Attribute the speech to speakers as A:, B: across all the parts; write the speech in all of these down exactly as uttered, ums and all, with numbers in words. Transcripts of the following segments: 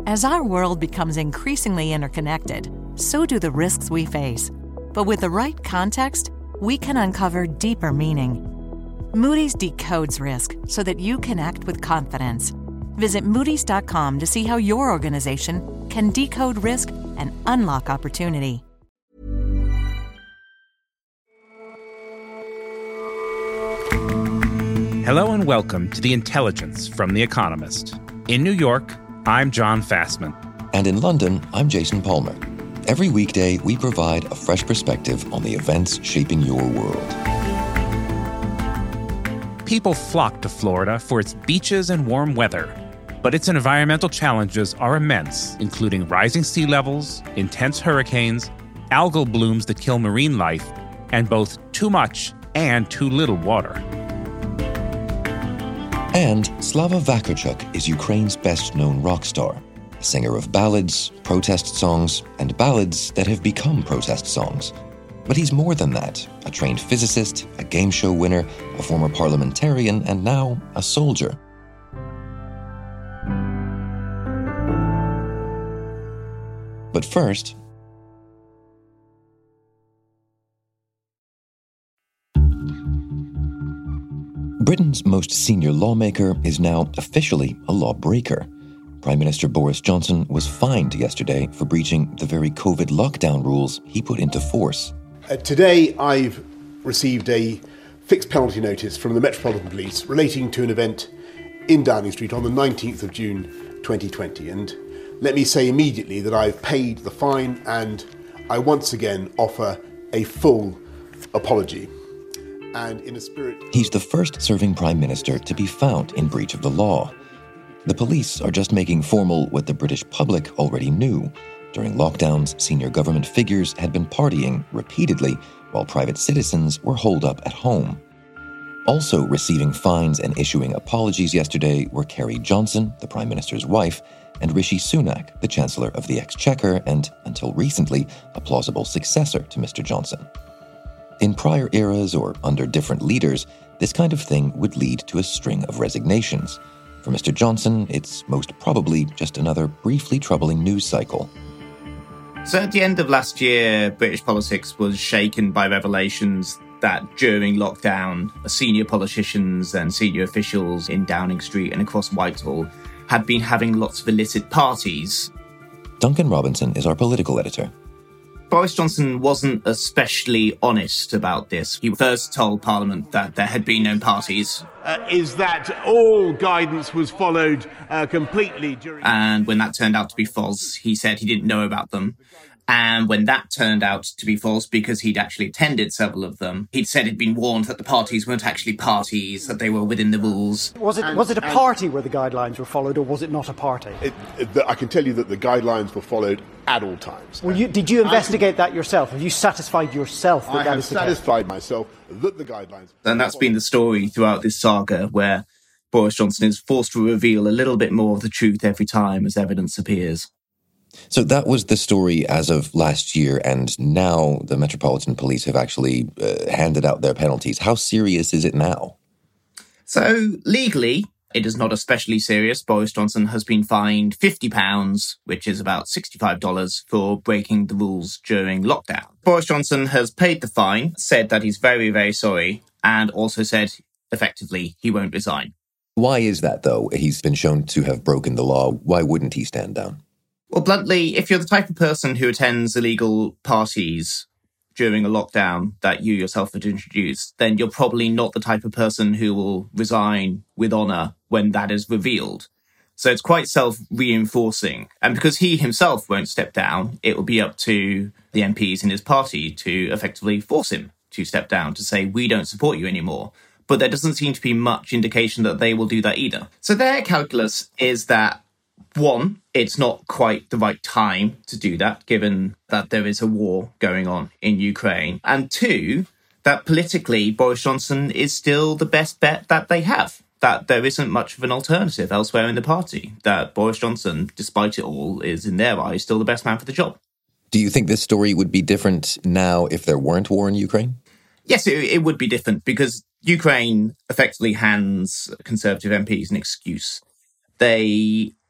A: As our world becomes increasingly interconnected, so do the risks we face. But with the right context, we can uncover deeper meaning. Moody's decodes risk so that you can act with confidence. Visit Moody's dot com to see how your organization can decode risk and unlock opportunity.
B: Hello and welcome to The Intelligence from The Economist. In New York, I'm John Fassman.
C: And in London, I'm Jason Palmer. Every weekday, we provide a fresh perspective on the events shaping your world.
B: People flock to Florida for its beaches and warm weather, but its environmental challenges are immense, including rising sea levels, intense hurricanes, algal blooms that kill marine life, and both too much and too little water.
C: And Slava Vakarchuk is Ukraine's best-known rock star, a singer of ballads, protest songs, and ballads that have become protest songs. But he's more than that, a trained physicist, a game show winner, a former parliamentarian, and now a soldier. But first, Britain's most senior lawmaker is now officially a lawbreaker. Prime Minister Boris Johnson was fined yesterday for breaching the very COVID lockdown rules he put into force.
D: Uh, today, I've received a fixed penalty notice from the Metropolitan Police relating to an event in Downing Street on the nineteenth of June twenty twenty. And let me say immediately that I've paid the fine and I once again offer a full apology. And in a spirit...
C: He's the first serving Prime Minister to be found in breach of the law. The police are just making formal what the British public already knew. During lockdowns, senior government figures had been partying repeatedly while private citizens were holed up at home. Also receiving fines and issuing apologies yesterday were Carrie Johnson, the Prime Minister's wife, and Rishi Sunak, the Chancellor of the Exchequer and, until recently, a plausible successor to Mister Johnson. In prior eras or under different leaders, this kind of thing would lead to a string of resignations. For Mister Johnson, it's most probably just another briefly troubling news cycle.
E: So at the end of last year, British politics was shaken by revelations that during lockdown, senior politicians and senior officials in Downing Street and across Whitehall had been having lots of illicit parties.
C: Duncan Robinson is our political editor.
E: Boris Johnson wasn't especially honest about this. He first told Parliament that there had been no parties.
F: Uh, is that all guidance was followed uh, completely during...
E: And when that turned out to be false, he said he didn't know about them. And when that turned out to be false, because he'd actually attended several of them, he'd said he'd been warned that the parties weren't actually parties, that they were within the rules.
G: Was it
D: and,
G: was it a party where the guidelines were followed, or was it not a party?
D: It, it, I can tell you that the guidelines were followed at all times.
G: Well, you, did you investigate I, that yourself? Have you satisfied yourself that
D: I
G: that
D: have
G: is the case?
D: satisfied myself that the guidelines...
E: And that's been the story throughout this saga, where Boris Johnson is forced to reveal a little bit more of the truth every time as evidence appears.
C: So that was the story as of last year, and now the Metropolitan Police have actually uh, handed out their penalties. How serious is it now?
E: So legally, it is not especially serious. Boris Johnson has been fined fifty pounds, which is about sixty-five dollars, for breaking the rules during lockdown. Boris Johnson has paid the fine, said that he's very, very sorry, and also said, effectively, he won't resign.
C: Why is that, though? He's been shown to have broken the law. Why wouldn't he stand down?
E: Well, bluntly, if you're the type of person who attends illegal parties during a lockdown that you yourself had introduced, then you're probably not the type of person who will resign with honour when that is revealed. So it's quite self-reinforcing. And because he himself won't step down, it will be up to the M Ps in his party to effectively force him to step down, to say, we don't support you anymore. But there doesn't seem to be much indication that they will do that either. So their calculus is that, one, it's not quite the right time to do that, given that there is a war going on in Ukraine. And two, that politically, Boris Johnson is still the best bet that they have. That there isn't much of an alternative elsewhere in the party. That Boris Johnson, despite it all, is, in their eyes, still the best man for the job.
C: Do you think this story would be different now if there weren't war in Ukraine?
E: Yes, it, it would be different, because Ukraine effectively hands Conservative M Ps an excuse. They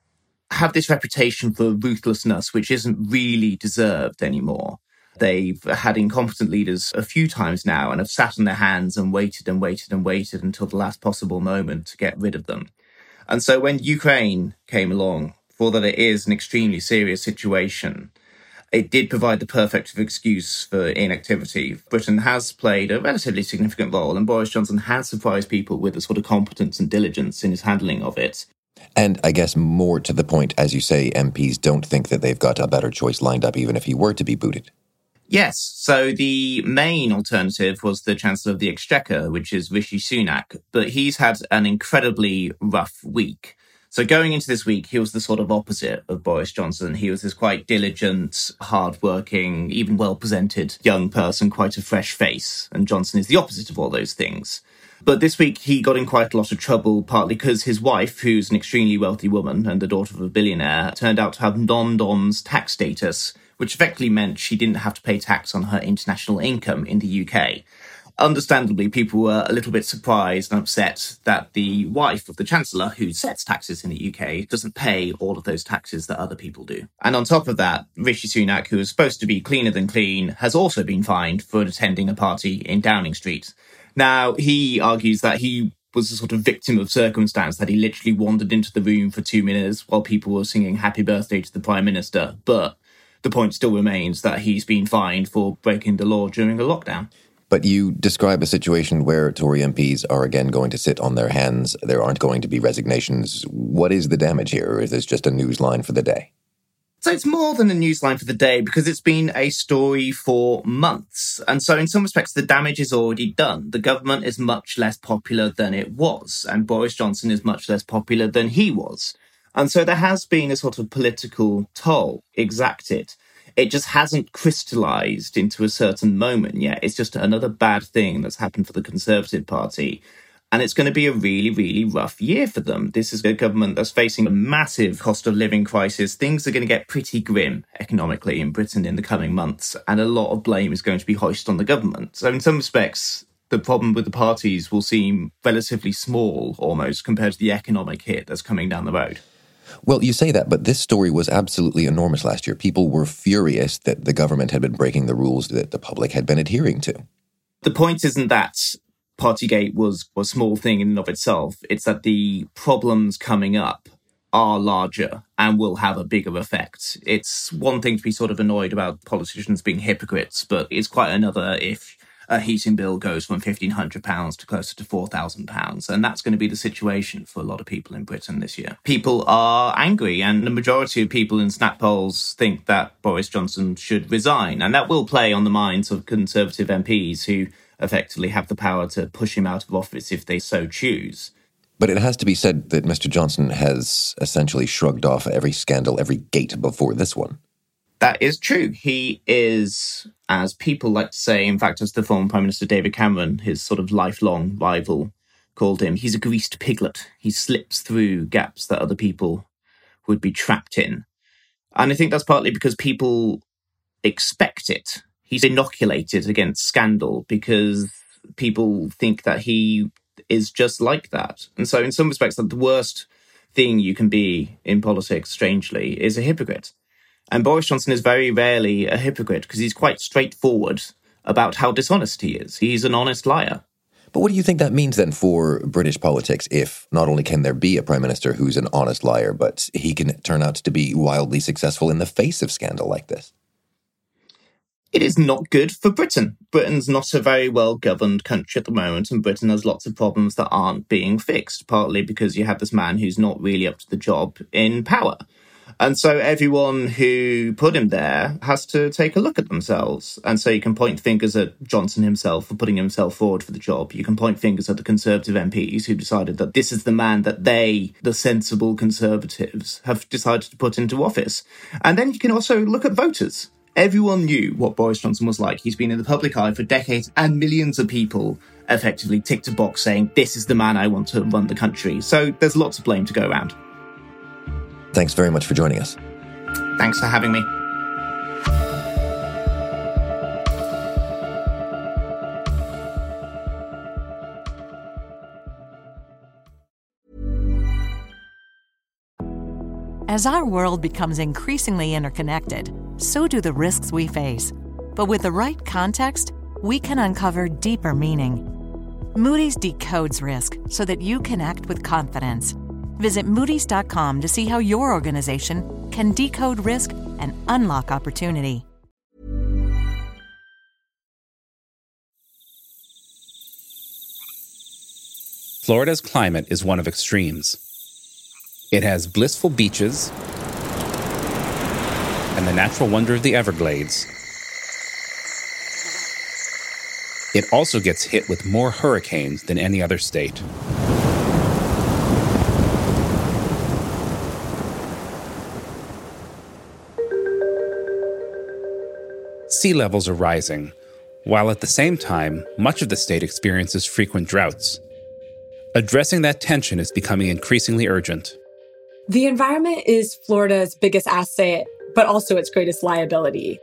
E: have this reputation for ruthlessness, which isn't really deserved anymore. They've had incompetent leaders a few times now and have sat on their hands and waited and waited and waited until the last possible moment to get rid of them. And so when Ukraine came along, for that it is an extremely serious situation, it did provide the perfect excuse for inactivity. Britain has played a relatively significant role, and Boris Johnson has surprised people with a sort of competence and diligence in his handling of it.
C: And I guess more to the point, as you say, M Ps don't think that they've got a better choice lined up even if he were to be booted.
E: Yes, so the main alternative was the Chancellor of the Exchequer, which is Rishi Sunak, but he's had an incredibly rough week. So going into this week, he was the sort of opposite of Boris Johnson. He was this quite diligent, hard-working, even well-presented young person, quite a fresh face, and Johnson is the opposite of all those things. But this week, he got in quite a lot of trouble, partly because his wife, who's an extremely wealthy woman and the daughter of a billionaire, turned out to have non-doms tax status, which effectively meant she didn't have to pay tax on her international income in the U K. Understandably, people were a little bit surprised and upset that the wife of the Chancellor, who sets taxes in the U K, doesn't pay all of those taxes that other people do. And on top of that, Rishi Sunak, who is supposed to be cleaner than clean, has also been fined for attending a party in Downing Street. Now, he argues that he was a sort of victim of circumstance, that he literally wandered into the room for two minutes while people were singing Happy Birthday to the Prime Minister. But the point still remains that he's been fined for breaking the law during a lockdown.
C: But you describe a situation where Tory M Ps are again going to sit on their hands. There aren't going to be resignations. What is the damage here, or is this just a news line for the day?
E: So it's more than a newsline for the day because it's been a story for months. And so in some respects, the damage is already done. The government is much less popular than it was, and Boris Johnson is much less popular than he was. And so there has been a sort of political toll exacted. It just hasn't crystallised into a certain moment yet. It's just another bad thing that's happened for the Conservative Party. And it's going to be a really, really rough year for them. This is a government that's facing a massive cost of living crisis. Things are going to get pretty grim economically in Britain in the coming months. And a lot of blame is going to be hoisted on the government. So in some respects, the problem with the parties will seem relatively small almost compared to the economic hit that's coming down the road.
C: Well, you say that, but this story was absolutely enormous last year. People were furious that the government had been breaking the rules that the public had been adhering to.
E: The point isn't that Partygate was a small thing in and of itself. It's that the problems coming up are larger and will have a bigger effect. It's one thing to be sort of annoyed about politicians being hypocrites, but it's quite another if a heating bill goes from fifteen hundred pounds to closer to four thousand pounds. And that's going to be the situation for a lot of people in Britain this year. People are angry, and the majority of people in snap polls think that Boris Johnson should resign. And that will play on the minds of Conservative M Ps who effectively have the power to push him out of office if they so choose.
C: But it has to be said that Mister Johnson has essentially shrugged off every scandal, every gate before this one.
E: That is true. He is, as people like to say, in fact, as the former Prime Minister David Cameron, his sort of lifelong rival, called him, he's a greased piglet. He slips through gaps that other people would be trapped in. And I think that's partly because people expect it. He's inoculated against scandal because people think that he is just like that. And so in some respects, the worst thing you can be in politics, strangely, is a hypocrite. And Boris Johnson is very rarely a hypocrite because he's quite straightforward about how dishonest he is. He's an honest liar.
C: But what do you think that means then for British politics if not only can there be a prime minister who's an honest liar, but he can turn out to be wildly successful in the face of scandal like this?
E: It is not good for Britain. Britain's not a very well-governed country at the moment, and Britain has lots of problems that aren't being fixed, partly because you have this man who's not really up to the job in power. And so everyone who put him there has to take a look at themselves. And so you can point fingers at Johnson himself for putting himself forward for the job. You can point fingers at the Conservative M Ps who decided that this is the man that they, the sensible Conservatives, have decided to put into office. And then you can also look at voters. Everyone knew what Boris Johnson was like. He's been in the public eye for decades, and millions of people effectively ticked a box saying, this is the man I want to run the country. So there's lots of blame to go around.
C: Thanks very much for joining us.
E: Thanks for having me.
A: As our world becomes increasingly interconnected, so do the risks we face. But with the right context, we can uncover deeper meaning. Moody's decodes risk so that you can act with confidence. Visit Moody's dot com to see how your organization can decode risk and unlock opportunity.
B: Florida's climate is one of extremes. It has blissful beaches and the natural wonder of the Everglades. It also gets hit with more hurricanes than any other state. Sea levels are rising, while at the same time, much of the state experiences frequent droughts. Addressing that tension is becoming increasingly urgent.
H: The environment is Florida's biggest asset, but also its greatest liability.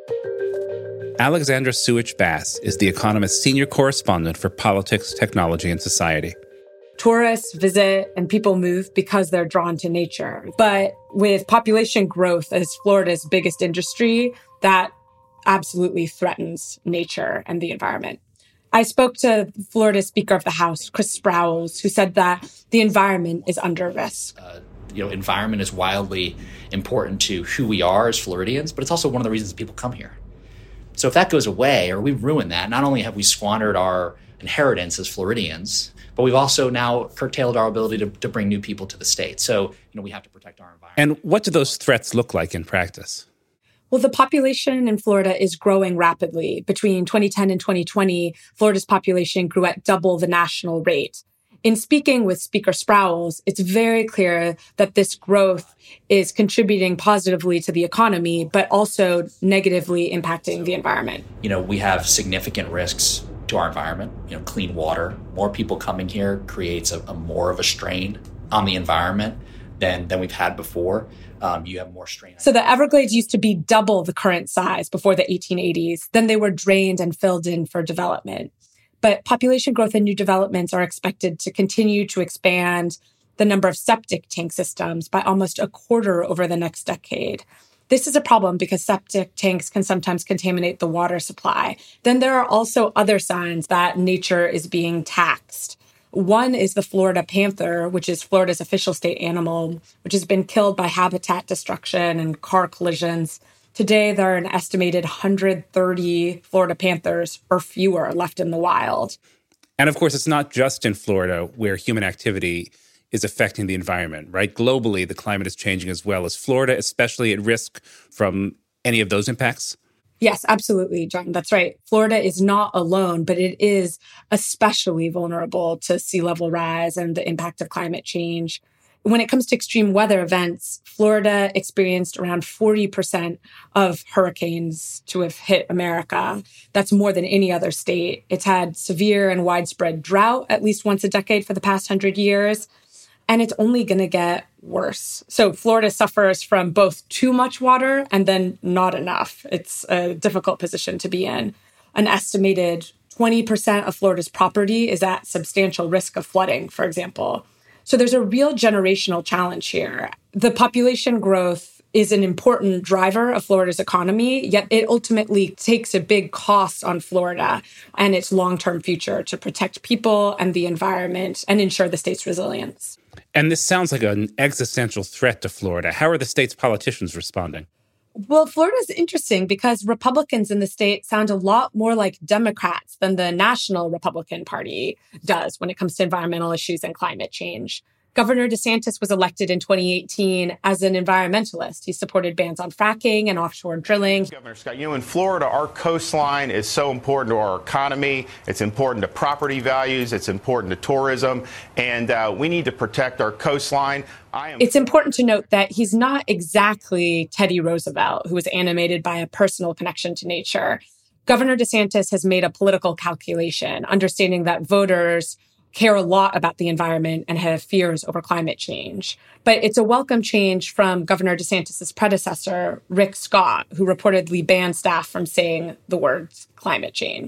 B: Alexandra Suich-Bass is The Economist's senior correspondent for politics, technology, and society.
H: Tourists visit and people move because they're drawn to nature. But with population growth as Florida's biggest industry, that absolutely threatens nature and the environment. I spoke to Florida's Speaker of the House, Chris Sprowls, who said that the environment is under risk.
I: Uh, you know, environment is wildly important to who we are as Floridians, but it's also one of the reasons people come here. So if that goes away, or we ruin that, not only have we squandered our inheritance as Floridians, but we've also now curtailed our ability to, to bring new people to the state. So, you know, we have to protect our environment.
B: And what do those threats look like in practice?
H: Well, the population in Florida is growing rapidly. Between twenty ten and twenty twenty, Florida's population grew at double the national rate. In speaking with Speaker Sprowls, it's very clear that this growth is contributing positively to the economy, but also negatively impacting the environment.
I: You know, we have significant risks to our environment. You know, clean water. More people coming here creates a, a more of a strain on the environment than, than we've had before. Um, you have more strain.
H: So the Everglades used to be double the current size before the eighteen eighties. Then they were drained and filled in for development. But population growth and new developments are expected to continue to expand the number of septic tank systems by almost a quarter over the next decade. This is a problem because septic tanks can sometimes contaminate the water supply. Then there are also other signs that nature is being taxed. One is the Florida panther, which is Florida's official state animal, which has been killed by habitat destruction and car collisions. Today, there are an estimated one hundred thirty Florida panthers or fewer left in the wild.
B: And of course, it's not just in Florida where human activity is affecting the environment, right? Globally, the climate is changing as well. Is Florida especially at risk from any of those impacts?
H: Yes, absolutely, John. That's right. Florida is not alone, but it is especially vulnerable to sea level rise and the impact of climate change. When it comes to extreme weather events, Florida experienced around forty percent of hurricanes to have hit America. That's more than any other state. It's had severe and widespread drought at least once a decade for the past hundred years. And it's only going to get worse. So Florida suffers from both too much water and then not enough. It's a difficult position to be in. An estimated twenty percent of Florida's property is at substantial risk of flooding, for example. So there's a real generational challenge here. The population growth is an important driver of Florida's economy, yet it ultimately takes a big cost on Florida and its long-term future to protect people and the environment and ensure the state's resilience.
B: And this sounds like an existential threat to Florida. How are the state's politicians responding?
H: Well, Florida's interesting because Republicans in the state sound a lot more like Democrats than the National Republican Party does when it comes to environmental issues and climate change. Governor DeSantis was elected in twenty eighteen as an environmentalist. He supported bans on fracking and offshore drilling.
J: Governor Scott, you know, in Florida, our coastline is so important to our economy. It's important to property values. It's important to tourism. And uh, we need to protect our coastline. I am-
H: it's important to note that he's not exactly Teddy Roosevelt, who was animated by a personal connection to nature. Governor DeSantis has made a political calculation, understanding that voters care a lot about the environment and have fears over climate change. But it's a welcome change from Governor DeSantis' predecessor, Rick Scott, who reportedly banned staff from saying the words climate change.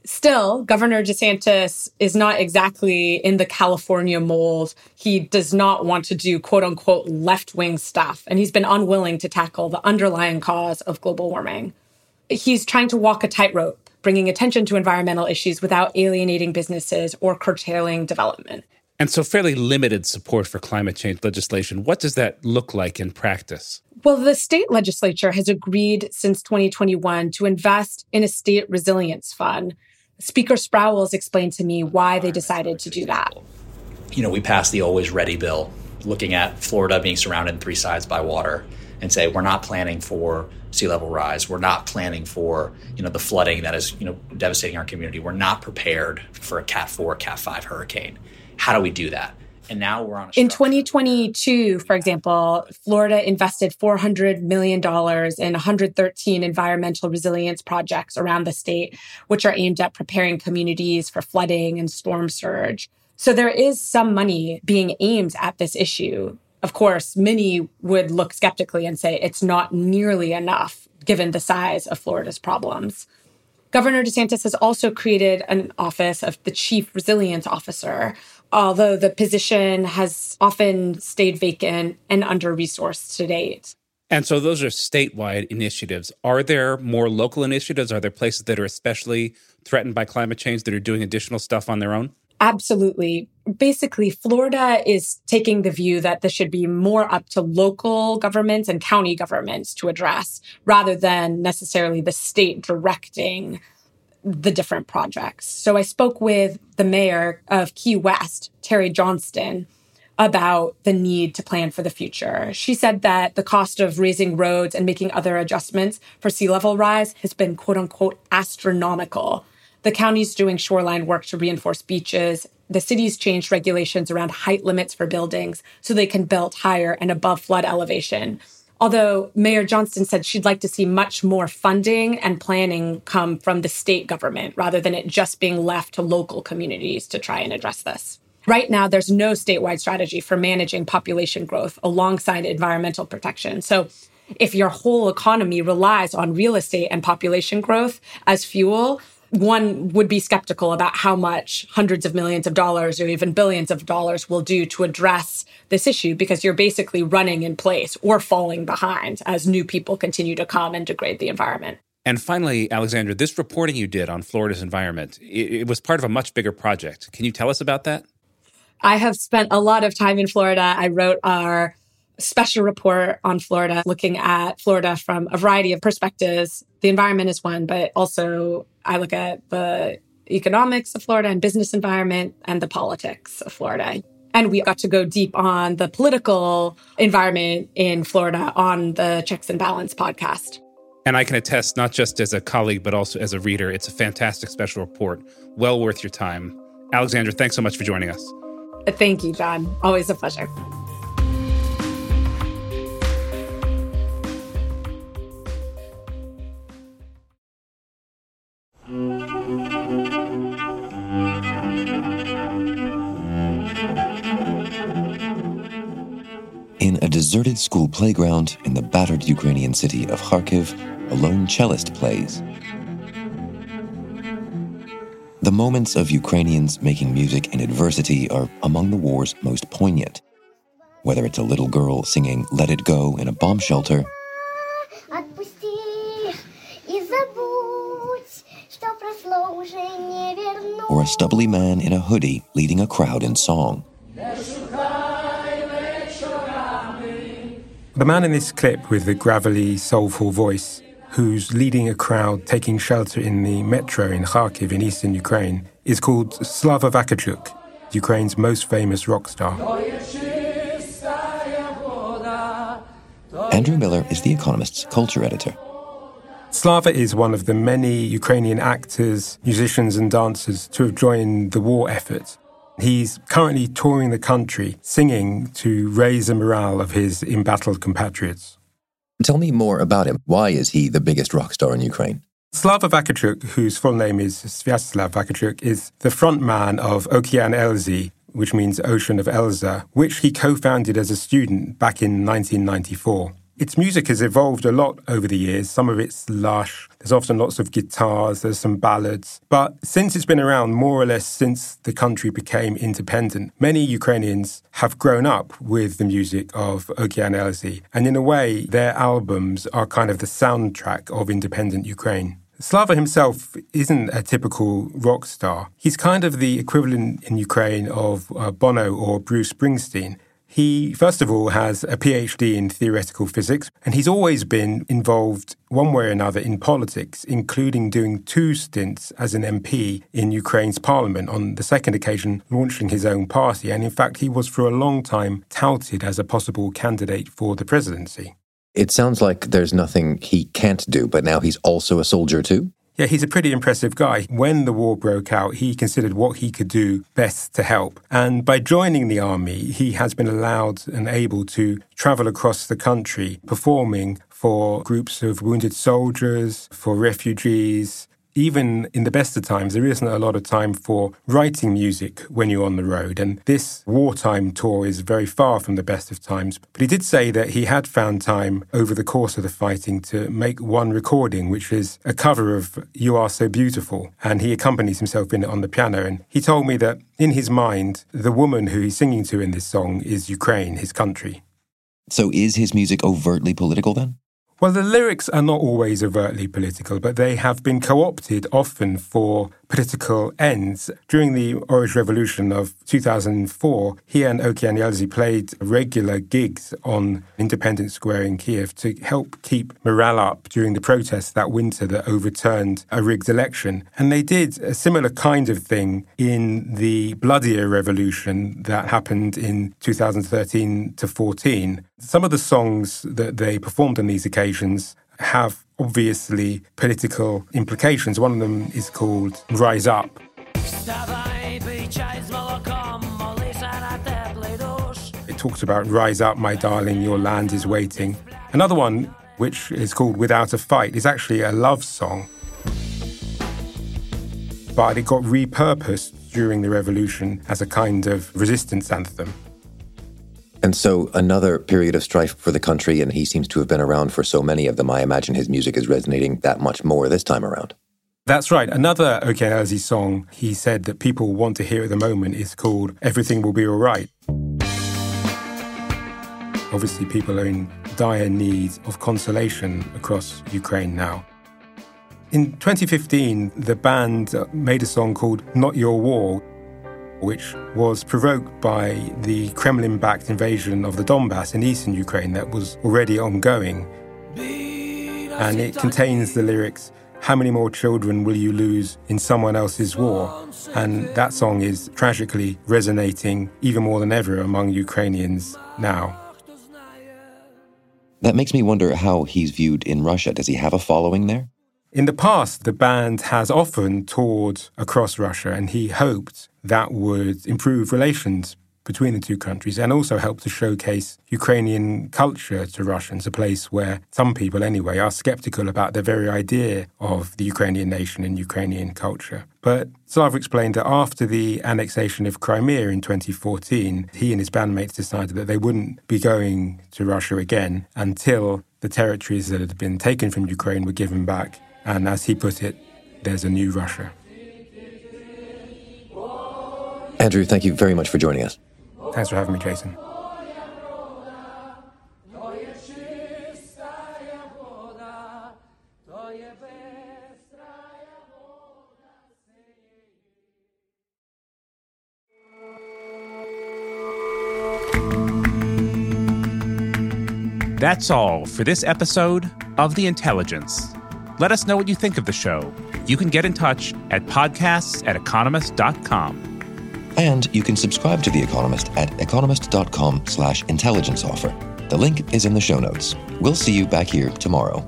H: Still, Governor DeSantis is not exactly in the California mold. He does not want to do quote unquote left-wing stuff, and he's been unwilling to tackle the underlying cause of global warming. He's trying to walk a tightrope, bringing attention to environmental issues without alienating businesses or curtailing development.
B: And so fairly limited support for climate change legislation. What does that look like in practice?
H: Well, the state legislature has agreed since twenty twenty-one to invest in a state resilience fund. Speaker Sprowls explained to me why they decided to do that.
I: You know, we passed the Always Ready bill, looking at Florida being surrounded on three sides by water, and say we're not planning for sea level rise. We're not planning for, you know, the flooding that is, you know, devastating our community. We're not prepared for a Cat four, Cat five hurricane. How do we do that? And now we're on a
H: In twenty twenty-two, for example, Florida invested four hundred million dollars in one hundred thirteen environmental resilience projects around the state, which are aimed at preparing communities for flooding and storm surge. So there is some money being aimed at this issue. Of course, many would look skeptically and say it's not nearly enough, given the size of Florida's problems. Governor DeSantis has also created an office of the Chief Resilience Officer, although the position has often stayed vacant and under-resourced to date.
B: And so those are statewide initiatives. Are there more local initiatives? Are there places that are especially threatened by climate change that are doing additional stuff on their own?
H: Absolutely. Basically, Florida is taking the view that this should be more up to local governments and county governments to address, rather than necessarily the state directing the different projects. So I spoke with the mayor of Key West, Terry Johnston, about the need to plan for the future. She said that the cost of raising roads and making other adjustments for sea level rise has been, quote unquote, astronomical. The county's doing shoreline work to reinforce beaches. The city's changed regulations around height limits for buildings so they can build higher and above flood elevation. Although Mayor Johnston said she'd like to see much more funding and planning come from the state government rather than it just being left to local communities to try and address this. Right now, there's no statewide strategy for managing population growth alongside environmental protection. So if your whole economy relies on real estate and population growth as fuel, one would be skeptical about how much hundreds of millions of dollars or even billions of dollars will do to address this issue, because you're basically running in place or falling behind as new people continue to come and degrade the environment.
B: And finally, Alexandra, this reporting you did on Florida's environment, it, it was part of a much bigger project. Can you tell us about that?
H: I have spent a lot of time in Florida. I wrote our special report on Florida, looking at Florida from a variety of perspectives. The environment is one, but also I look at the economics of Florida and business environment and the politics of Florida. And we got to go deep on the political environment in Florida on the Checks and Balance podcast.
B: And I can attest, not just as a colleague, but also as a reader, it's a fantastic special report. Well worth your time. Alexandra, thanks so much for joining us.
H: Thank you, John. Always a pleasure.
C: In a deserted school playground in the battered Ukrainian city of Kharkiv, a lone cellist plays. The moments of Ukrainians making music in adversity are among the war's most poignant. Whether it's a little girl singing Let It Go in a bomb shelter, or a stubbly man in a hoodie leading a crowd in song.
K: The man in this clip with the gravelly, soulful voice, who's leading a crowd taking shelter in the metro in Kharkiv in eastern Ukraine, is called Slava Vakarchuk, Ukraine's most famous rock star.
C: Andrew Miller is The Economist's culture editor.
K: Slava is one of the many Ukrainian actors, musicians and dancers to have joined the war effort. He's currently touring the country, singing to raise the morale of his embattled compatriots.
C: Tell me more about him. Why is he the biggest rock star in Ukraine?
K: Slava Vakarchuk, whose full name is Sviatoslav Vakarchuk, is the frontman of Okean Elzy, which means Ocean of Elza, which he co-founded as a student back in nineteen ninety-four. Its music has evolved a lot over the years. Some of it's lush. There's often lots of guitars. There's some ballads. But since it's been around, more or less since the country became independent, many Ukrainians have grown up with the music of Okean Elzy. And in a way, their albums are kind of the soundtrack of independent Ukraine. Slava himself isn't a typical rock star. He's kind of the equivalent in Ukraine of uh, Bono or Bruce Springsteen. He, first of all, has a PhD in theoretical physics, and he's always been involved one way or another in politics, including doing two stints as an M P in Ukraine's parliament, on the second occasion launching his own party. And in fact, he was for a long time touted as a possible candidate for the presidency.
C: It sounds like there's nothing he can't do, but now he's also a soldier too?
K: Yeah, he's a pretty impressive guy. When the war broke out, he considered what he could do best to help. And by joining the army, he has been allowed and able to travel across the country, performing for groups of wounded soldiers, for refugees. Even in the best of times, there isn't a lot of time for writing music when you're on the road. And this wartime tour is very far from the best of times. But he did say that he had found time over the course of the fighting to make one recording, which is a cover of You Are So Beautiful. And he accompanies himself in it on the piano. And he told me that in his mind, the woman who he's singing to in this song is Ukraine, his country.
C: So is his music overtly political then?
K: Well, the lyrics are not always overtly political, but they have been co-opted often for political ends. During the Orange Revolution of two thousand four, he and Okean Elzy played regular gigs on Independence Square in Kiev to help keep morale up during the protests that winter that overturned a rigged election. And they did a similar kind of thing in the bloodier revolution that happened in two thousand thirteen to fourteen. Some of the songs that they performed on these occasions have obviously political implications. One of them is called Rise Up. It talks about rise up, my darling, your land is waiting. Another one, which is called Without a Fight, is actually a love song. But it got repurposed during the revolution as a kind of resistance anthem.
C: And so another period of strife for the country, and he seems to have been around for so many of them. I imagine his music is resonating that much more this time around.
K: That's right. Another Okean Elzy song he said that people want to hear at the moment is called Everything Will Be All Right. Obviously, people are in dire need of consolation across Ukraine now. In twenty fifteen, the band made a song called Not Your War, which was provoked by the Kremlin-backed invasion of the Donbass in eastern Ukraine that was already ongoing. And it contains the lyrics, how many more children will you lose in someone else's war? And that song is tragically resonating even more than ever among Ukrainians now.
C: That makes me wonder how he's viewed in Russia. Does he have a following there?
K: In the past, the band has often toured across Russia, and he hoped that would improve relations between the two countries and also help to showcase Ukrainian culture to Russians, a place where some people anyway are skeptical about the very idea of the Ukrainian nation and Ukrainian culture. But Slava explained that after the annexation of Crimea in twenty fourteen, he and his bandmates decided that they wouldn't be going to Russia again until the territories that had been taken from Ukraine were given back. And as he put it, there's a new Russia.
C: Andrew, thank you very much for joining us.
K: Thanks for having me, Jason.
B: That's all for this episode of The Intelligence. Let us know what you think of the show. You can get in touch at podcasts at economist dot com.
C: And you can subscribe to The Economist at economist.com slash intelligence offer. The link is in the show notes. We'll see you back here tomorrow.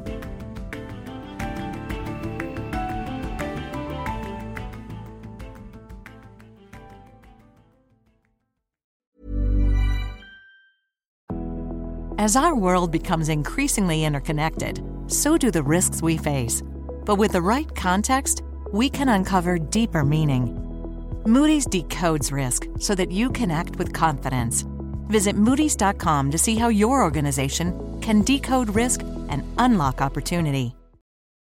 A: As our world becomes increasingly interconnected, so do the risks we face. But with the right context, we can uncover deeper meaning. Moody's decodes risk so that you can act with confidence. Visit Moody's dot com to see how your organization can decode risk and unlock opportunity.